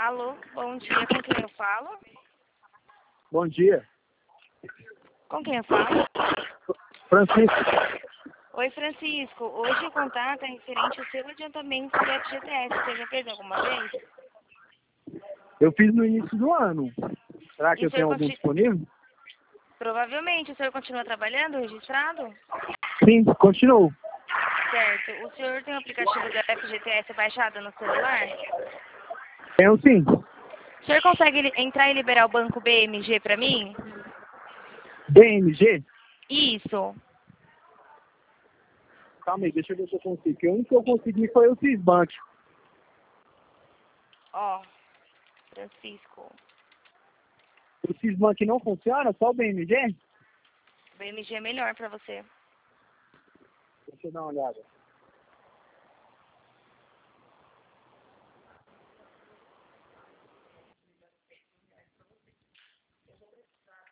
Alô, bom dia, com quem eu falo? Bom dia. Com quem eu falo? Francisco, Oi, Francisco. Hoje o contato é referente ao seu adiantamento do FGTS. Você já fez alguma vez? eu fiz no início do ano. Será que E o eu senhor tenho algum disponível? Provavelmente, o senhor continua trabalhando, registrado? Sim, continuo. Certo. O senhor tem o aplicativo do FGTS baixado no celular? Tenho sim. O senhor consegue entrar e liberar o banco BMG para mim? BMG? Isso. Calma aí, deixa eu ver se eu consigo. Porque o único que eu consegui foi o Cisbank. Ó, Francisco. O Cisbank não funciona? Só o BMG? BMG é melhor para você. Deixa eu dar uma olhada.